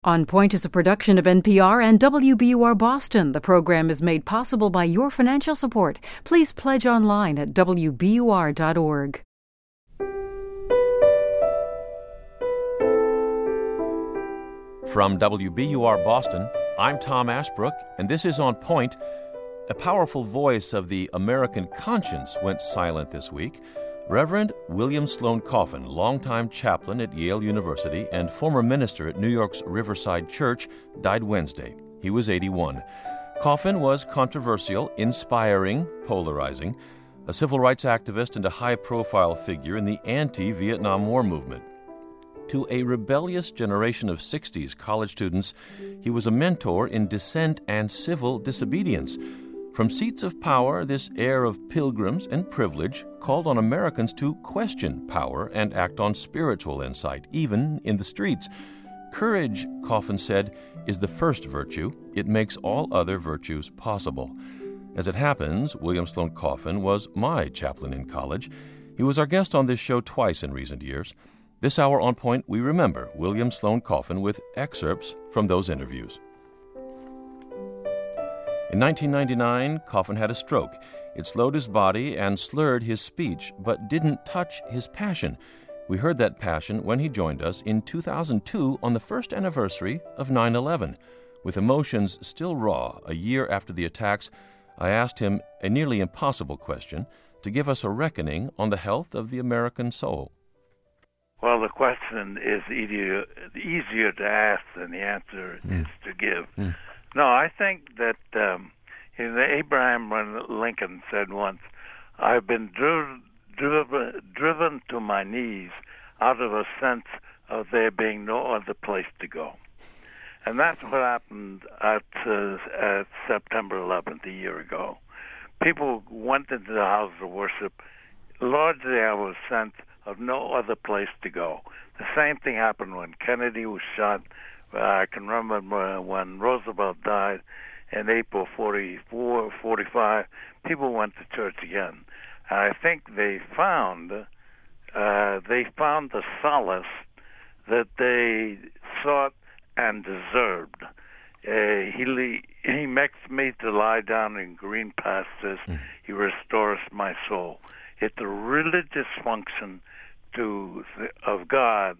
On Point is a production of NPR and WBUR Boston. The program is made possible by your financial support. Please pledge online at WBUR.org. From WBUR Boston, I'm Tom Ashbrook, and this is On Point. A powerful voice of the American conscience went silent this week. Reverend William Sloane Coffin, longtime chaplain at Yale University and former minister at New York's Riverside Church, died Wednesday. He was 81. Coffin was controversial, inspiring, polarizing, a civil rights activist and a high-profile figure in the anti-Vietnam War movement. To a rebellious generation of 60s college students, he was a mentor in dissent and civil disobedience. From seats of power, this heir of pilgrims and privilege called on Americans to question power and act on spiritual insight, even in the streets. Courage, Coffin said, is the first virtue. It makes all other virtues possible. As it happens, William Sloane Coffin was my chaplain in college. He was our guest on this show twice in recent years. This hour on Point, we remember William Sloane Coffin with excerpts from those interviews. In 1999, Coffin had a stroke. It slowed his body and slurred his speech, but didn't touch his passion. We heard that passion when he joined us in 2002 on the first anniversary of 9/11. With emotions still raw a year after the attacks, I asked him a nearly impossible question to give us a reckoning on the health of the American soul. Well, the question is easier to ask than the answer is to give. No, I think that Abraham Lincoln said once, I've been driven to my knees out of a sense of there being no other place to go. And that's what happened at September 11th, a year ago. People went into the house of worship. Largely, I was sense of no other place to go. The same thing happened when Kennedy was shot. I can remember when Roosevelt died in April 45, people went to church again. And I think they found the solace that they sought and deserved. He makes me to lie down in green pastures. He restores my soul. It's a religious function of God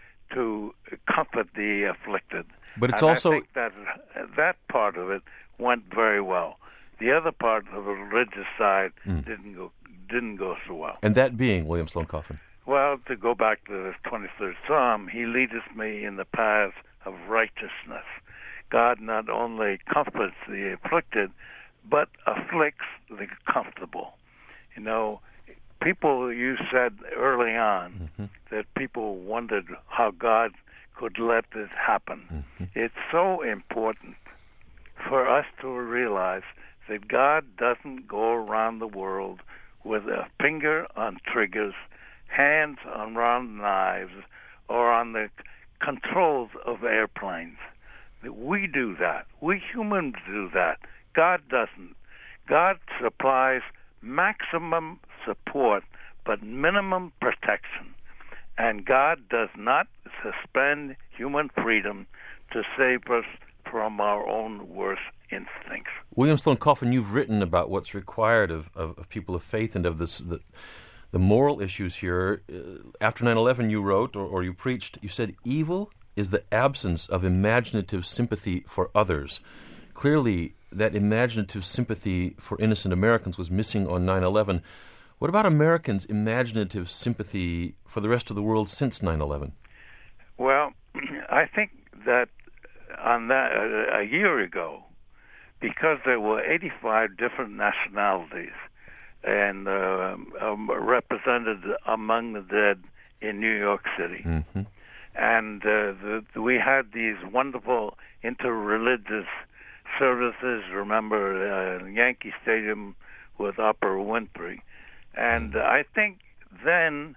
to comfort the afflicted. But it's and also... I think that part of it went very well. The other part of the religious side didn't go so well. And that being William Sloane Coffin? Well, to go back to the 23rd Psalm, he leadeth me in the paths of righteousness. God not only comforts the afflicted, but afflicts the comfortable. You know, you said early on that people wondered how God could let this happen. It's so important for us to realize that God doesn't go around the world with a finger on triggers, hands on round knives, or on the controls of airplanes. We do that. We humans do that. God doesn't. God supplies maximum support, but minimum protection. And God does not suspend human freedom to save us from our own worst instincts. William Sloane Coffin, you've written about what's required of people of faith and of the moral issues here. After 9/11, you wrote, or you preached, you said, evil is the absence of imaginative sympathy for others. Clearly, that imaginative sympathy for innocent Americans was missing on 9/11. What about Americans' imaginative sympathy for the rest of the world since 9/11? Well, I think that on that a year ago, because there were 85 different nationalities and represented among the dead in New York City, and we had these wonderful interreligious services. Remember Yankee Stadium with Oprah Winfrey. And I think then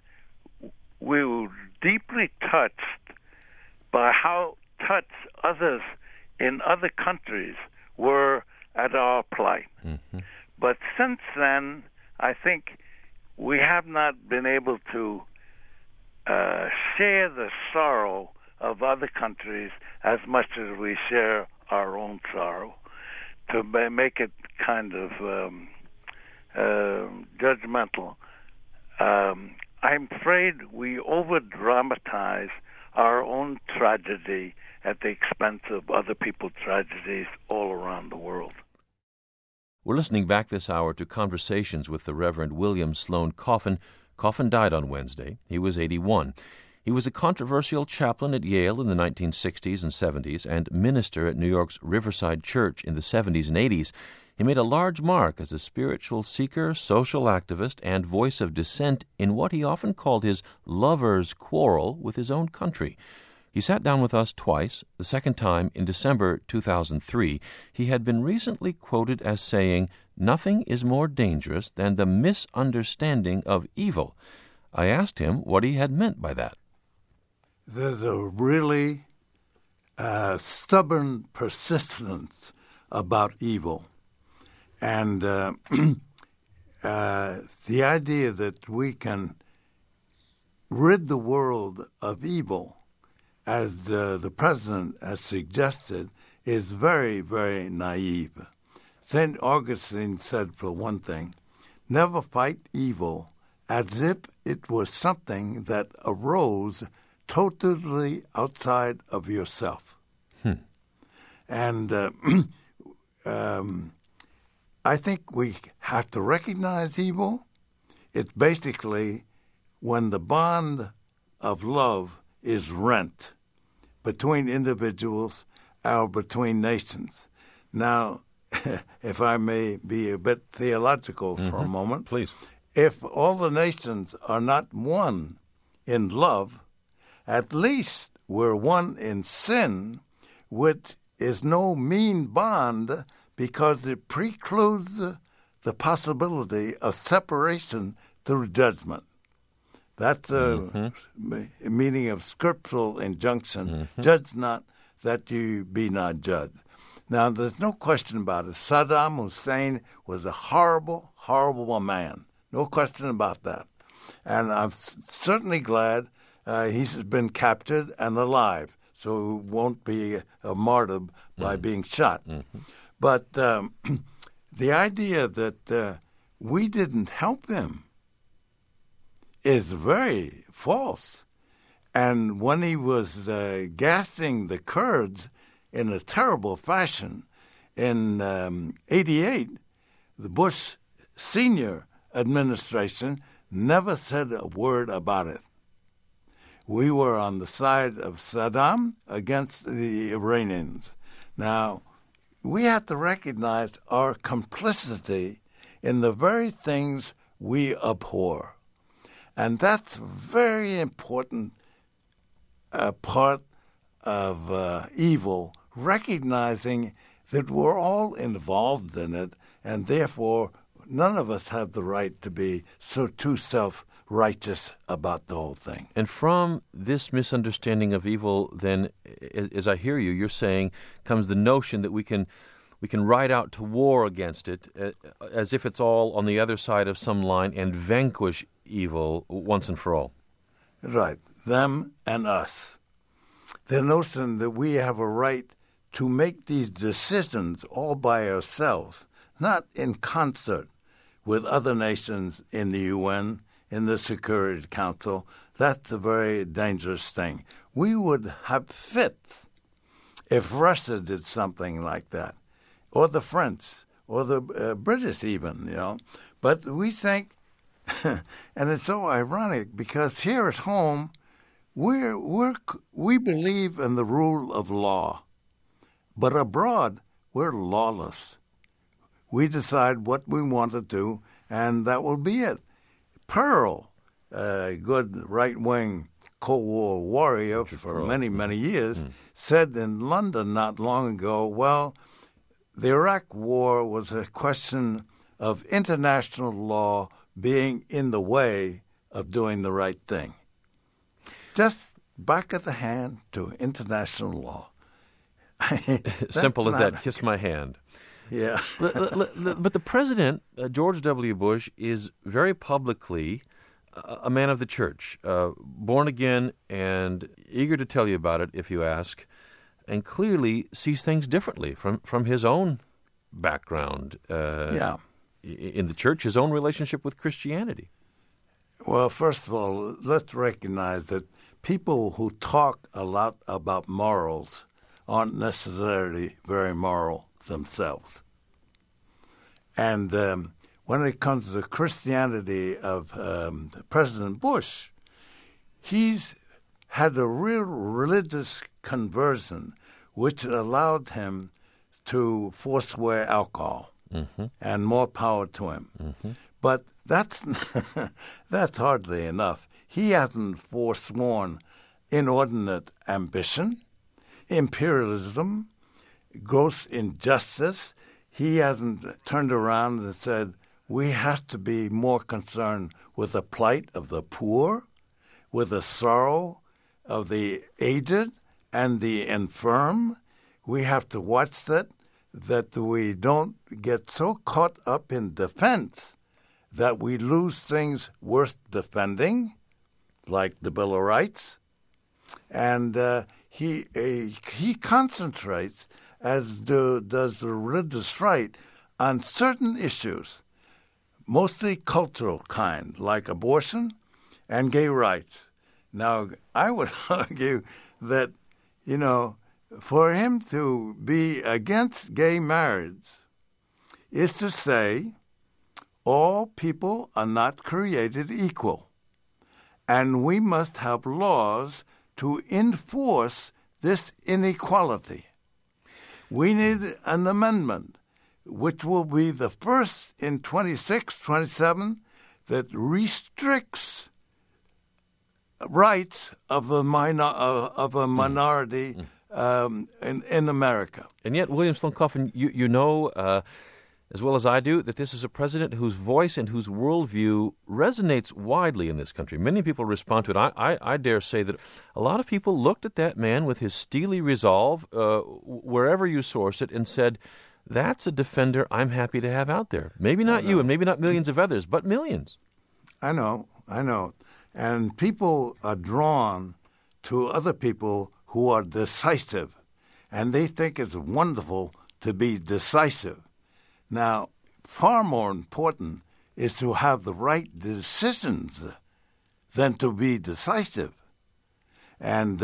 we were deeply touched by how touched others in other countries were at our plight. But since then, I think we have not been able to share the sorrow of other countries as much as we share our own sorrow, to make it kind of judgmental. I'm afraid we over-dramatize our own tragedy at the expense of other people's tragedies all around the world. We're listening back this hour to conversations with the Reverend William Sloane Coffin. Coffin died on Wednesday. He was 81. He was a controversial chaplain at Yale in the 1960s and 70s and minister at New York's Riverside Church in the 70s and 80s. He made a large mark as a spiritual seeker, social activist, and voice of dissent in what he often called his lover's quarrel with his own country. He sat down with us twice, the second time in December 2003. He had been recently quoted as saying, "Nothing is more dangerous than the misunderstanding of evil." I asked him what he had meant by that. There's a really stubborn persistence about evil. And the idea that we can rid the world of evil, as the president has suggested, is very, very naive. St. Augustine said, for one thing, never fight evil as if it was something that arose totally outside of yourself. And I think we have to recognize evil. It's basically when the bond of love is rent between individuals or between nations. Now, if I may be a bit theological for a moment, please. If all the nations are not one in love, at least we're one in sin, which is no mean bond because it precludes the possibility of separation through judgment. That's the meaning of scriptural injunction. Judge not that you be not judged. Now, there's no question about it. Saddam Hussein was a horrible, horrible man. No question about that. And I'm certainly glad he's been captured and alive, so he won't be a martyr by being shot. But the idea that we didn't help him is very false. And when he was gassing the Kurds in a terrible fashion in 88, the Bush Senior administration never said a word about it. We were on the side of Saddam against the Iranians. Now, we have to recognize our complicity in the very things we abhor. And that's a very important part of evil, recognizing that we're all involved in it, and therefore none of us have the right to be so too self-righteous about the whole thing. And from this misunderstanding of evil, then, as I hear you, you're saying, comes the notion that we can ride out to war against it as if it's all on the other side of some line and vanquish evil once and for all. Right. Them and us. The notion that we have a right to make these decisions all by ourselves, not in concert with other nations in the UN, in the Security Council, that's a very dangerous thing. We would have fits if Russia did something like that, or the French, or the British even, you know. But we think, and it's so ironic, because here at home, we believe in the rule of law, but abroad, we're lawless. We decide what we want to do, and that will be it. Pearl, a good right-wing Cold War warrior for many, many years, said in London not long ago, well, the Iraq War was a question of international law being in the way of doing the right thing. Just back of the hand to international law. Simple as that. Kiss my hand. Yeah. But the president, George W. Bush, is very publicly a man of the church, born again and eager to tell you about it if you ask, and clearly sees things differently from his own background in the church, his own relationship with Christianity. Well, first of all, let's recognize that people who talk a lot about morals aren't necessarily very moral themselves. And when it comes to the Christianity of President Bush, he's had a real religious conversion which allowed him to forswear alcohol, and more power to him. But that's that's hardly enough. He hasn't forsworn inordinate ambition, imperialism, gross injustice. He hasn't turned around and said, we have to be more concerned with the plight of the poor, with the sorrow of the aged and the infirm. We have to watch that we don't get so caught up in defense that we lose things worth defending, like the Bill of Rights. And he concentrates, as does the religious right, on certain issues, mostly cultural kind, like abortion and gay rights. Now, I would argue that, for him to be against gay marriage is to say all people are not created equal, and we must have laws to enforce this inequality. We need an amendment, which will be the first in 26, 27, that restricts rights of a minority in America. And yet, William Sloane Coffin, you know as well as I do that this is a president whose voice and whose worldview resonates widely in this country. Many people respond to it. I dare say that a lot of people looked at that man with his steely resolve, wherever you source it, and said, that's a defender I'm happy to have out there. Maybe not you and maybe not millions of others, but millions. I know. And people are drawn to other people who are decisive, and they think it's wonderful to be decisive. Now, far more important is to have the right decisions than to be decisive. And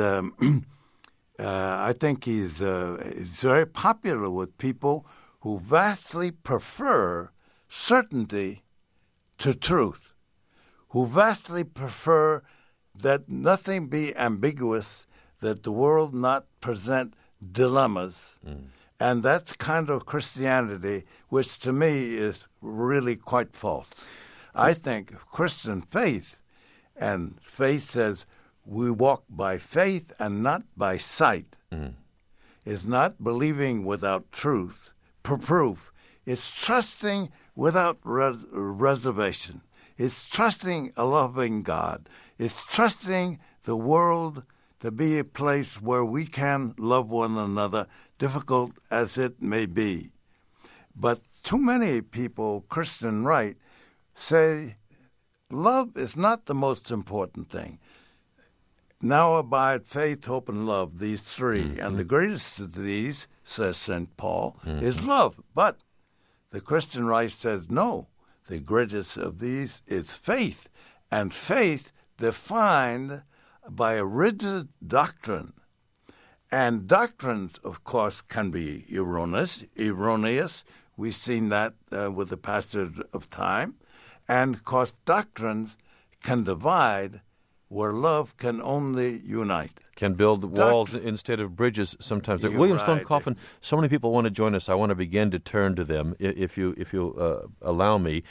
I think he's very popular with people who vastly prefer certainty to truth, who vastly prefer that nothing be ambiguous, that the world not present dilemmas. And that's kind of Christianity, which to me is really quite false. I think Christian faith, and faith says we walk by faith and not by sight, is not believing without proof. It's trusting without reservation. It's trusting a loving God. It's trusting the world to be a place where we can love one another, difficult as it may be. But too many people, Christian right, say love is not the most important thing. Now abide faith, hope, and love, these three. And the greatest of these, says St. Paul, is love. But the Christian right says no. The greatest of these is faith. And faith defined by a rigid doctrine. And doctrines, of course, can be erroneous. We've seen that with the passage of time. And, of course, doctrines can divide where love can only unite. Can build walls instead of bridges sometimes. William Sloane Coffin, so many people want to join us. I want to begin to turn to them, if you'll allow me.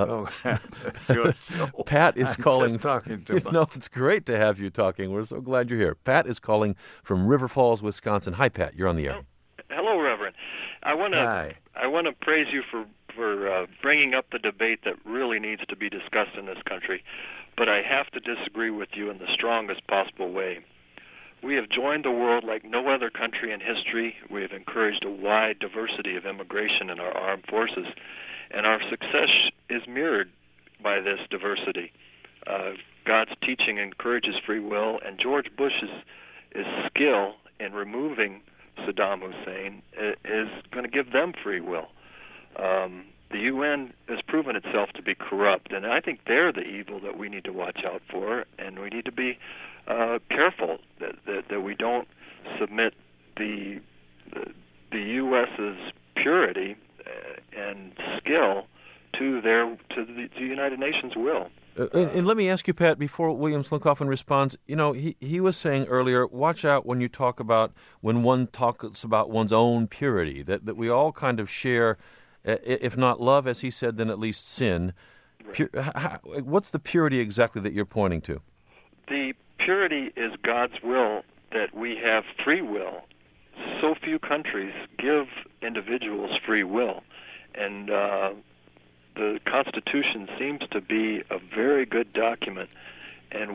Pat is calling. Just talking too much. No, it's great to have you talking. We're so glad you're here. Pat is calling from River Falls, Wisconsin. Hi, Pat. You're on the air. Hello, Reverend. I want to praise you for bringing up the debate that really needs to be discussed in this country, but I have to disagree with you in the strongest possible way. We have joined the world like no other country in history. We have encouraged a wide diversity of immigration in our armed forces, and our success is mirrored by this diversity. God's teaching encourages free will, and George Bush's skill in removing Saddam Hussein is going to give them free will. The UN has proven itself to be corrupt, and I think they're the evil that we need to watch out for, and we need to be careful that we don't submit the U.S.'s purity and skill to the United Nations will. And let me ask you, Pat, before William Slinkoffen responds, he was saying earlier, watch out when one talks about one's own purity, that we all kind of share, if not love, as he said, then at least sin. Right. What's the purity exactly that you're pointing to? The purity is God's will, that we have free will. So few countries give individuals free will, and the Constitution seems to be a very good document, and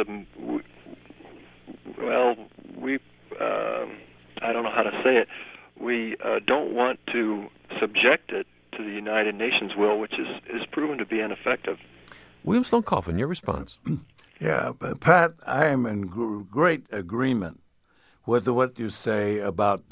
I don't know how to say it. We don't want to subject it to the United Nations will, which is proven to be ineffective. William Slinkoffen, your response. Yeah, Pat, I am in great agreement with what you say about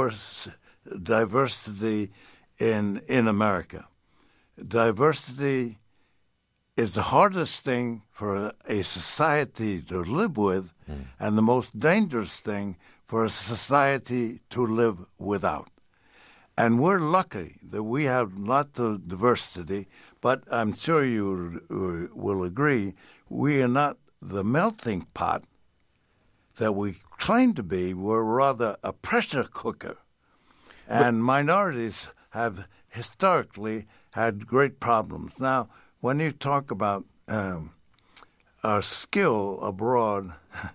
diversity in America. Diversity is the hardest thing for a society to live with, and the most dangerous thing for a society to live without. And we're lucky that we have lots of diversity, but I'm sure you will agree, we are not the melting pot that we claim to be. We're rather a pressure cooker. And minorities have historically had great problems. Now, when you talk about our skill abroad,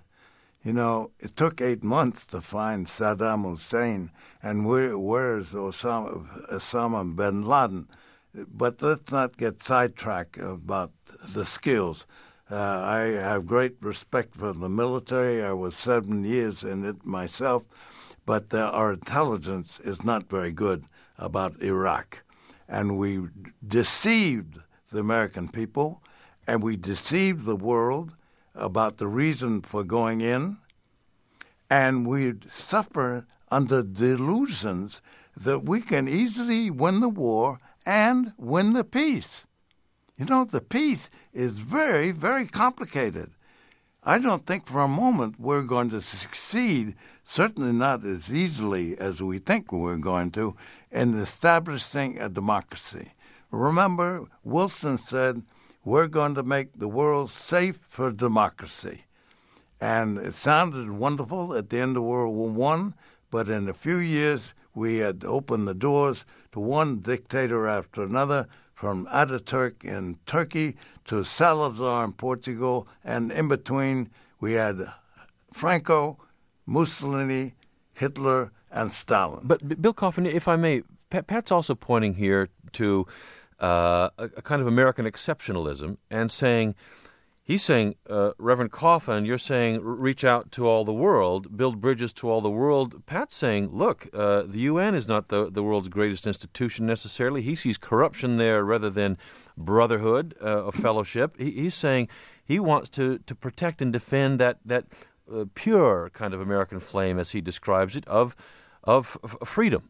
it took 8 months to find Saddam Hussein, and where's Osama bin Laden? But let's not get sidetracked about the skills. I have great respect for the military. I was 7 years in it myself, but our intelligence is not very good about Iraq. And we deceived the American people, and we deceived the world about the reason for going in, and we suffer under delusions that we can easily win the war and win the peace. The peace is very, very complicated. I don't think for a moment we're going to succeed, certainly not as easily as we think we're going to, in establishing a democracy. Remember, Wilson said, we're going to make the world safe for democracy. And it sounded wonderful at the end of World War I, but in a few years we had opened the doors to one dictator after another, from Ataturk in Turkey to Salazar in Portugal, and in between we had Franco, Mussolini, Hitler, and Stalin. But Bill Coffin, if I may, Pat's also pointing here to a kind of American exceptionalism and saying, he's saying, Reverend Coffin, you're saying reach out to all the world, build bridges to all the world. Pat's saying, look, the UN is not the world's greatest institution necessarily. He sees corruption there rather than brotherhood, of fellowship. He's saying he wants to protect and defend that pure kind of American flame, as he describes it, of freedom.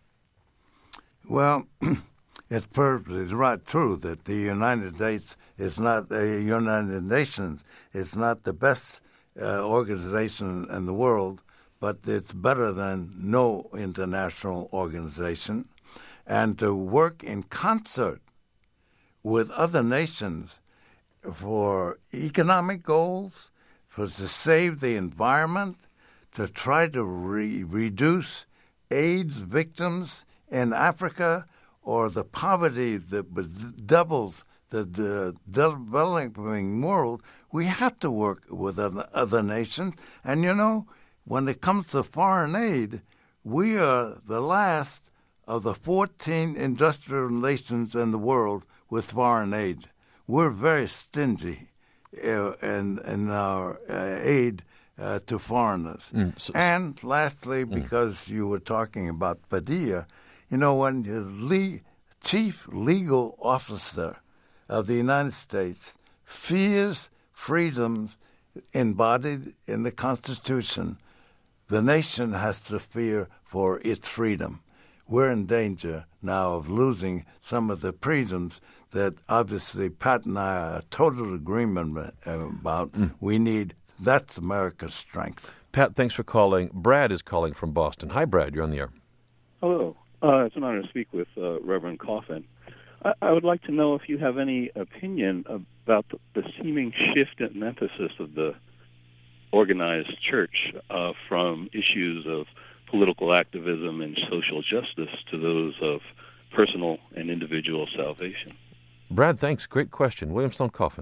Well, it's perfectly true that the United States is not the United Nations. It's not the best organization in the world, but it's better than no international organization. And to work in concert with other nations for economic goals, to save the environment, to try to reduce AIDS victims in Africa, or the poverty that bedevils the developing world, we have to work with other nations. And, when it comes to foreign aid, we are the last of the 14 industrial nations in the world with foreign aid. We're very stingy in our aid to foreigners. And lastly, because you were talking about Padilla, when the chief legal officer of the United States fierce freedoms embodied in the Constitution, the nation has to fear for its freedom. We're in danger now of losing some of the freedoms that obviously Pat and I are total agreement about. We need. That's America's strength. Pat, thanks for calling. Brad is calling from Boston. Hi, Brad. You're on the air. Hello. It's an honor to speak with Reverend Coffin. I would like to know if you have any opinion about the seeming shift in emphasis of the organized church from issues of political activism and social justice to those of personal and individual salvation. Brad, thanks. Great question. William Sloane Coffin.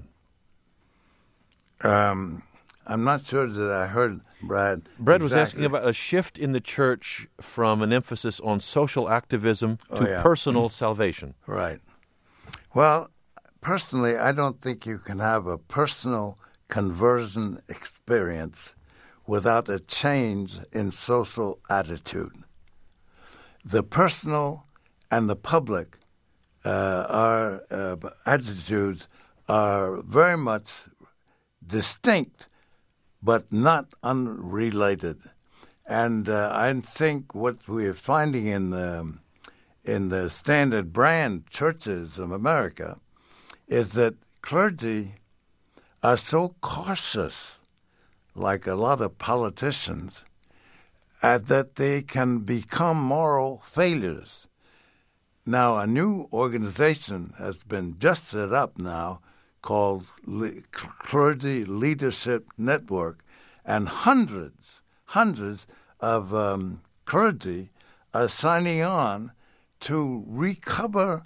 I'm not sure that I heard Brad. Brad was asking about a shift in the church from an emphasis on social activism to personal salvation. Right. Well, personally, I don't think you can have a personal conversion experience without a change in social attitude. The personal and the public attitudes are very much distinct, but not unrelated. And I think what we are finding in the standard brand churches of America is that clergy are so cautious, like a lot of politicians, that they can become moral failures. Now, a new organization has been just set up now called Clergy Leadership Network, and hundreds of clergy are signing on to recover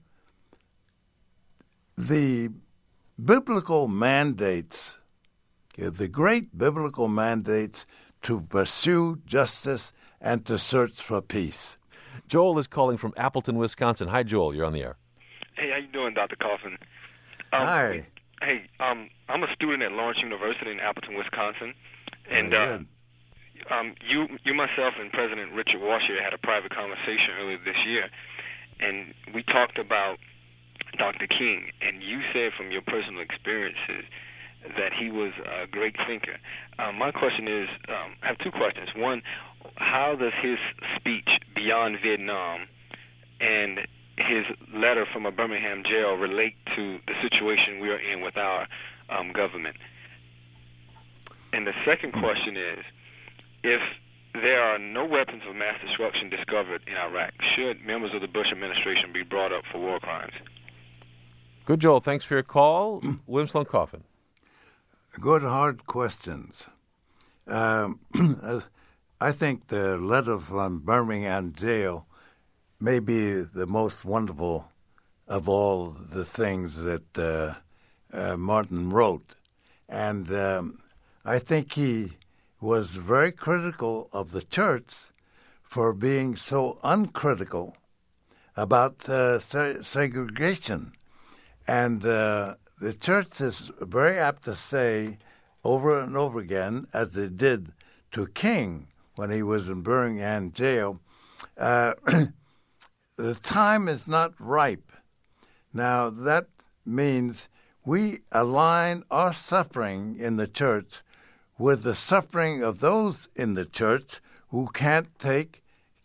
the biblical mandates, the great biblical mandates to pursue justice and to search for peace. Joel is calling from Appleton, Wisconsin. Hi, Joel. You're on the air. Hey, how you doing, Dr. Coffin? Hi. Hey, I'm a student at Lawrence University in Appleton, Wisconsin, and you, myself, and President Richard Washer had a private conversation earlier this year, and we talked about Dr. King, and you said from your personal experiences that he was a great thinker. My question is, I have two questions. One, how does his speech Beyond Vietnam and his letter from a Birmingham jail relate to the situation we are in with our government? And the second question is, if there are no weapons of mass destruction discovered in Iraq, should members of the Bush administration be brought up for war crimes? Good, Joel. Thanks for your call. William Sloane Coffin. Good, hard questions. I think the letter from Birmingham jail may be the most wonderful of all the things that Martin wrote. And I think he was very critical of the church for being so uncritical about segregation. And the church is very apt to say over and over again, as it did to King when he was in Birmingham jail, the time is not ripe. Now, that means we align our suffering in the church with the suffering of those in the church who can't take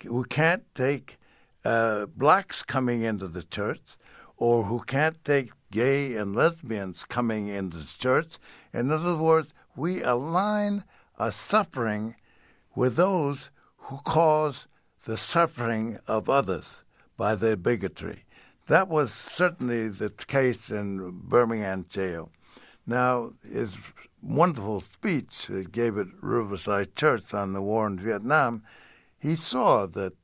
blacks coming into the church, or who can't take gay and lesbians coming into the church. In other words, we align our suffering with those who cause the suffering of others by their bigotry. That was certainly the case in Birmingham jail. Now, his wonderful speech he gave at Riverside Church on the war in Vietnam, he saw that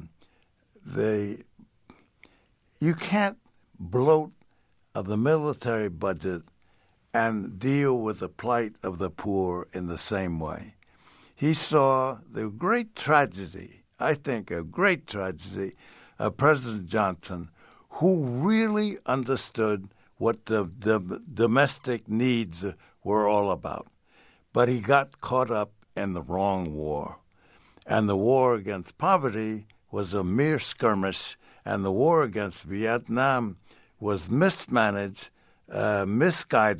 you can't bloat of the military budget and deal with the plight of the poor in the same way. He saw the great tragedy, I think a great tragedy, of President Johnson, who really understood what the domestic needs were all about. But he got caught up in the wrong war. And the war against poverty was a mere skirmish, and the war against Vietnam was mismanaged, misguided,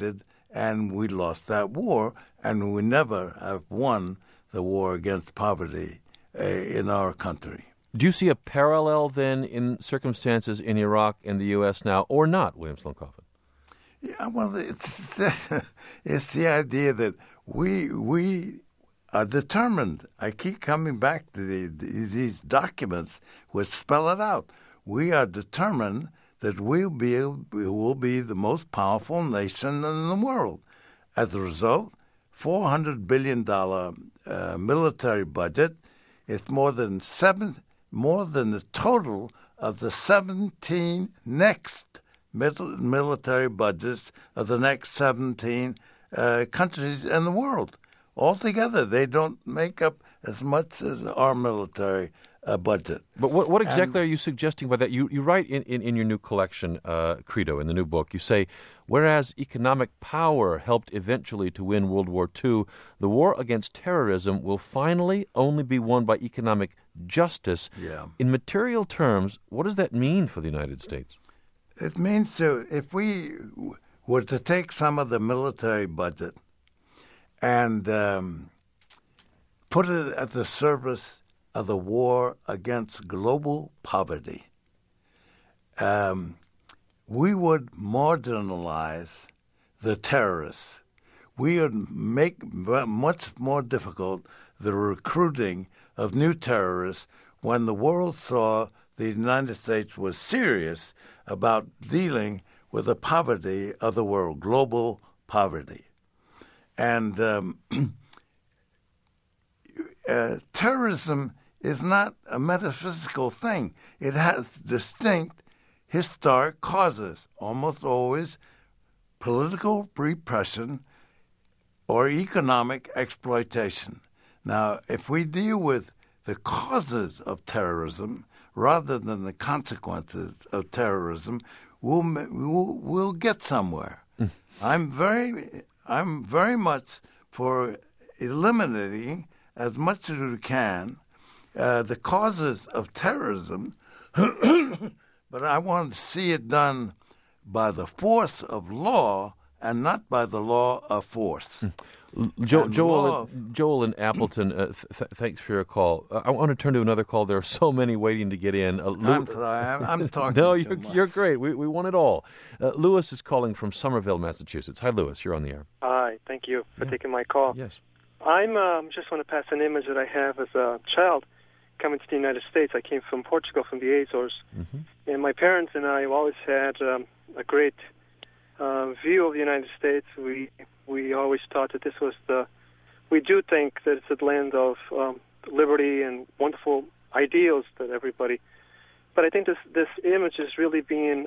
and we lost that war, and we never have won the war against poverty in our country. Do you see a parallel then in circumstances in Iraq and the U.S. now, or not, William Sloane Coffin? Yeah, well, it's the idea that we are determined. I keep coming back to these documents which spell it out. We are determined that we will be the most powerful nation in the world. As a result, $400 billion military budget is more than the total of the 17 next military budgets of the next 17 countries in the world. Altogether, they don't make up as much as our military budget. But what exactly are you suggesting by that? You write in your new collection, Credo, in the new book, you say, whereas economic power helped eventually to win World War II, the war against terrorism will finally only be won by economic justice. Yeah. In material terms, what does that mean for the United States? It means if we were to take some of the military budget and put it at the service of the war against global poverty, we would marginalize the terrorists. We would make much more difficult the recruiting of new terrorists when the world saw the United States was serious about dealing with the poverty of the world, global poverty. And terrorism is not a metaphysical thing. It has distinct historic causes, almost always political repression or economic exploitation. Now, if we deal with the causes of terrorism rather than the consequences of terrorism, we'll get somewhere. I'm very much for eliminating as much as we can the causes of terrorism, but I want to see it done by the force of law and not by the law of force. Joel in Appleton, thanks for your call. I want to turn to another call. There are so many waiting to get in. I'm sorry, I'm talking No, too much. You're great. We want it all. Lewis is calling from Somerville, Massachusetts. Hi, Lewis. You're on the air. Hi. Thank you for taking my call. Yes. I'm just want to pass an image that I have as a child coming to the United States. I came from Portugal, from the Azores, and my parents and I always had a great view of the United States. We always thought that this was we do think that it's a land of liberty and wonderful ideals that everybody, but I think this image is really being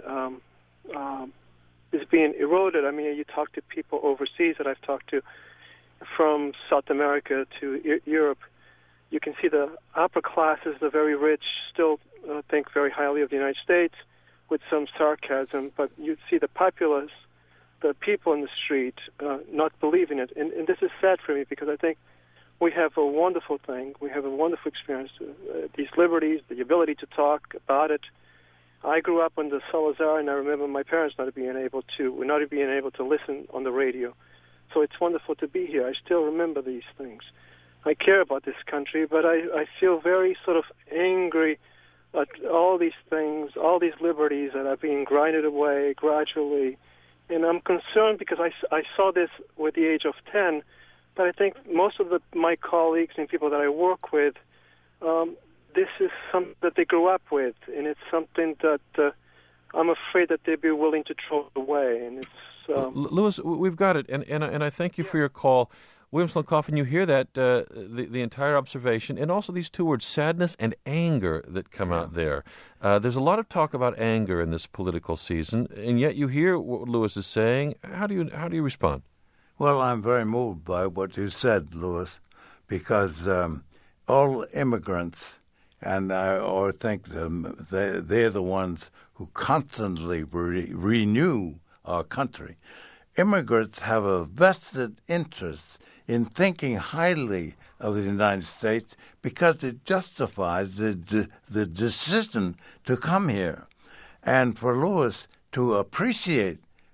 eroded. I mean, you talk to people overseas that I've talked to from South America to Europe, you can see the upper classes, the very rich, still think very highly of the United States with some sarcasm, but you see the populace, the people in the street not believing it. And this is sad for me because I think we have a wonderful thing. We have a wonderful experience, these liberties, the ability to talk about it. I grew up under Salazar, and I remember my parents not being able to listen on the radio. So it's wonderful to be here. I still remember these things. I care about this country, but I feel very sort of angry at all these things, all these liberties that are being grinded away gradually. And I'm concerned because I saw this with the age of 10, but I think most of my colleagues and people that I work with, this is something that they grew up with, and it's something that I'm afraid that they'd be willing to throw away. And it's Lewis, we've got it, and I thank you for your call. William Sloane Coffin, you hear that, the entire observation, and also these two words, sadness and anger, that come out there. There's a lot of talk about anger in this political season, and yet you hear what Lewis is saying. How do you respond? Well, I'm very moved by what you said, Lewis, because all immigrants, and I think they're the ones who constantly renew our country. Immigrants have a vested interest in thinking highly of the United States because it justifies the decision to come here. And for Lewis to appreciate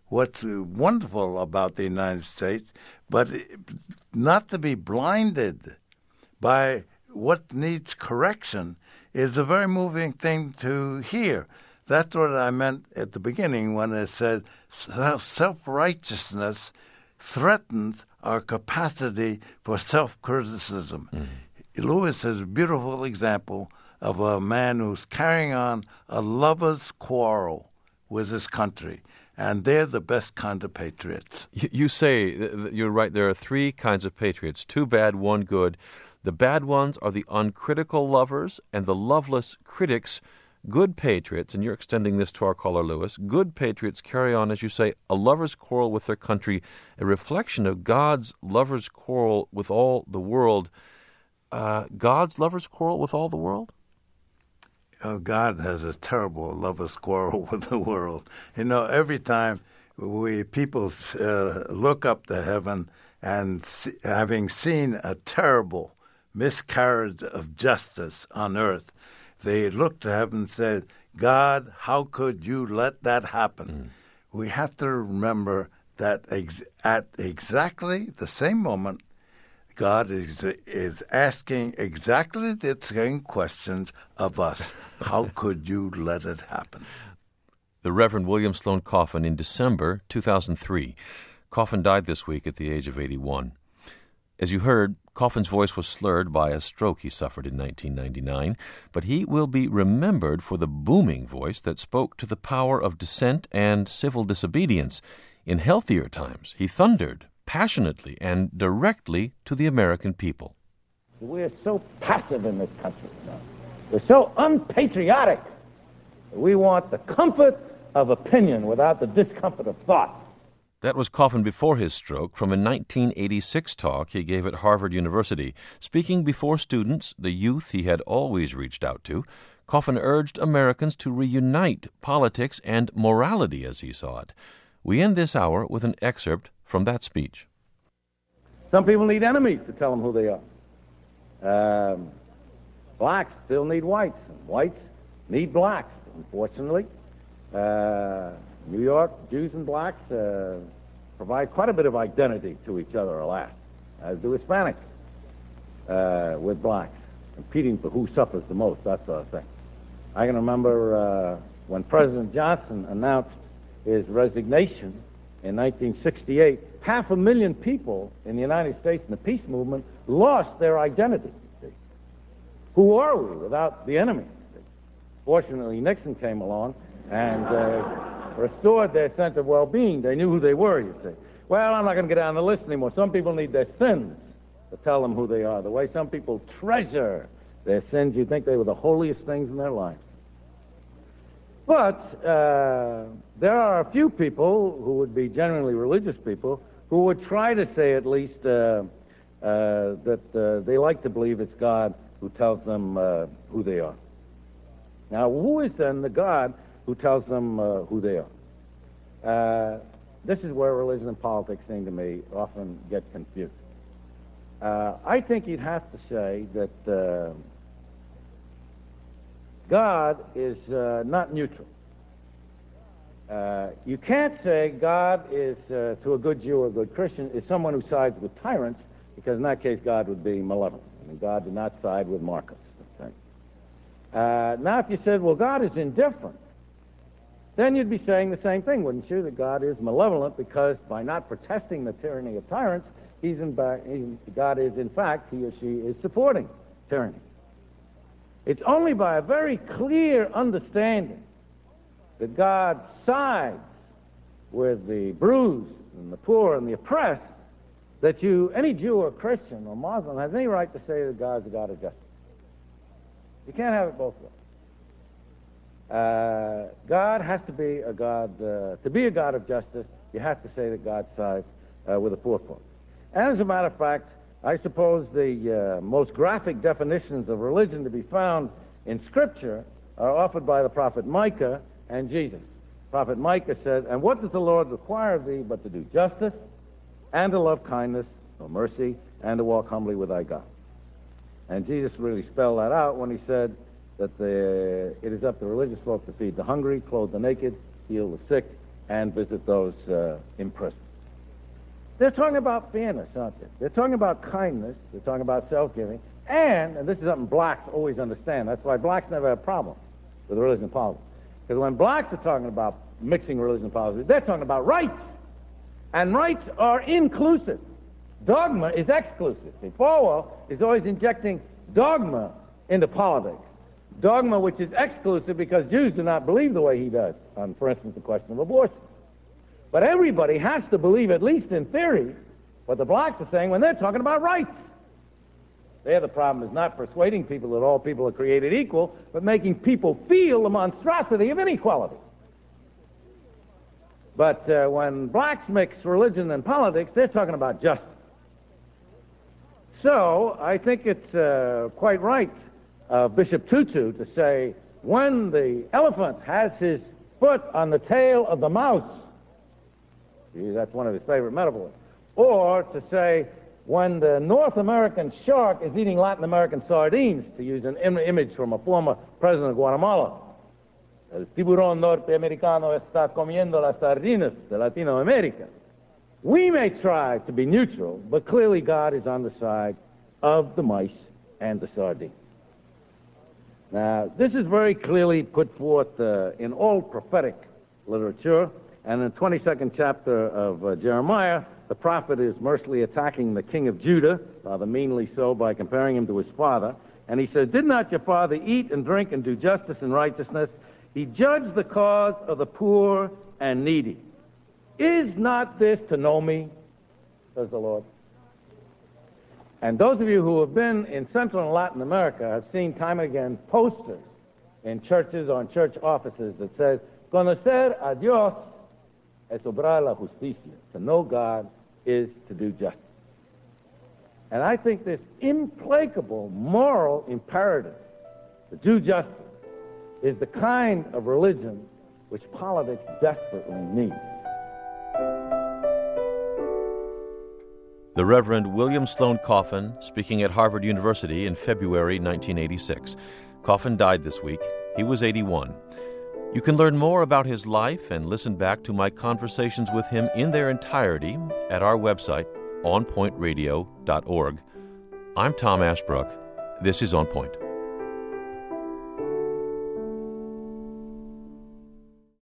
what's wonderful about the United States, but not to be blinded by what needs correction is a very moving thing to hear. That's what I meant at the beginning when I said self-righteousness threatens our capacity for self-criticism. Lewis is a beautiful example of a man who's carrying on a lover's quarrel with his country, and they're the best kind of patriots. You say, you're right, there are three kinds of patriots, two bad, one good. The bad ones are the uncritical lovers, and the loveless critics. Good patriots, and you're extending this to our caller Lewis, good patriots carry on, as you say, a lover's quarrel with their country, a reflection of God's lover's quarrel with all the world. God's lover's quarrel with all the world? Oh, God has a terrible lover's quarrel with the world. You know, every time people look up to heaven and having seen a terrible miscarriage of justice on earth, they looked to heaven and said, God, how could you let that happen? We have to remember that at exactly the same moment, God is asking exactly the same questions of us. How could you let it happen? The Reverend William Sloane Coffin in December 2003. Coffin died this week at the age of 81. As you heard, Coffin's voice was slurred by a stroke he suffered in 1999, but he will be remembered for the booming voice that spoke to the power of dissent and civil disobedience. In healthier times, he thundered passionately and directly to the American people. We're so passive in this country now. We're so unpatriotic. We want the comfort of opinion without the discomfort of thought. That was Coffin before his stroke from a 1986 talk he gave at Harvard University. Speaking before students, the youth he had always reached out to, Coffin urged Americans to reunite politics and morality as he saw it. We end this hour with an excerpt from that speech. Some people need enemies to tell them who they are. Blacks still need whites, and whites need blacks, unfortunately. New York, Jews and blacks provide quite a bit of identity to each other, alas, as do Hispanics with blacks, competing for who suffers the most, that sort of thing. I can remember when President Johnson announced his resignation in 1968, 500,000 people in the United States in the peace movement lost their identity. Who are we without the enemy? Fortunately, Nixon came along and restored their sense of well-being. They knew who they were, you see. Well, I'm not going to get down the list anymore. Some people need their sins to tell them who they are. The way some people treasure their sins, you'd think they were the holiest things in their lives. But there are a few people who would be genuinely religious people who would try to say at least that they like to believe it's God who tells them who they are. Now, who is then the God who tells them who they are? This is where religion and politics seem to me often get confused. I think you'd have to say that God is not neutral. You can't say God is, to a good Jew or a good Christian, is someone who sides with tyrants, because in that case God would be malevolent. I mean, God did not side with Marcus. Okay? Now, if you said, well, God is indifferent, then you'd be saying the same thing, wouldn't you? That God is malevolent because by not protesting the tyranny of tyrants, God is, in fact, he or she is supporting tyranny. It's only by a very clear understanding that God sides with the bruised and the poor and the oppressed that any Jew or Christian or Muslim has any right to say that God is a God of justice. You can't have it both ways. God has to be a God, to be a God of justice, you have to say that God sides with the poor folk. And as a matter of fact, I suppose the most graphic definitions of religion to be found in Scripture are offered by the prophet Micah and Jesus. Prophet Micah said, "And what does the Lord require of thee but to do justice, and to love kindness, or mercy, and to walk humbly with thy God?" And Jesus really spelled that out when he said that it is up to religious folk to feed the hungry, clothe the naked, heal the sick, and visit those in prison. They're talking about fairness, aren't they? They're talking about kindness. They're talking about self-giving. And this is something blacks always understand. That's why blacks never have problems with religion and politics. Because when blacks are talking about mixing religion and politics, they're talking about rights. And rights are inclusive. Dogma is exclusive. See, Falwell is always injecting dogma into politics. Dogma which is exclusive because Jews do not believe the way he does on, for instance, the question of abortion. But everybody has to believe, at least in theory, what the blacks are saying when they're talking about rights. There, the problem is not persuading people that all people are created equal, but making people feel the monstrosity of inequality. But when blacks mix religion and politics, they're talking about justice. So I think it's quite right of Bishop Tutu to say, when the elephant has his foot on the tail of the mouse, see, that's one of his favorite metaphors, or to say, when the North American shark is eating Latin American sardines, to use an image from a former president of Guatemala, el tiburón norteamericano está comiendo las sardinas de Latinoamérica. We may try to be neutral, but clearly God is on the side of the mice and the sardines. Now, this is very clearly put forth in all prophetic literature, and in the 22nd chapter of Jeremiah, the prophet is mercilessly attacking the king of Judah, rather meanly so, by comparing him to his father. And he says, "Did not your father eat and drink and do justice and righteousness? He judged the cause of the poor and needy. Is not this to know me, says the Lord?" And those of you who have been in Central and Latin America have seen time and again posters in churches or in church offices that says, "Conocer a Dios es obrar la justicia." To know God is to do justice. And I think this implacable moral imperative to do justice is the kind of religion which politics desperately needs. The Reverend William Sloane Coffin, speaking at Harvard University in February 1986. Coffin died this week. He was 81. You can learn more about his life and listen back to my conversations with him in their entirety at our website, onpointradio.org. I'm Tom Ashbrook. This is On Point.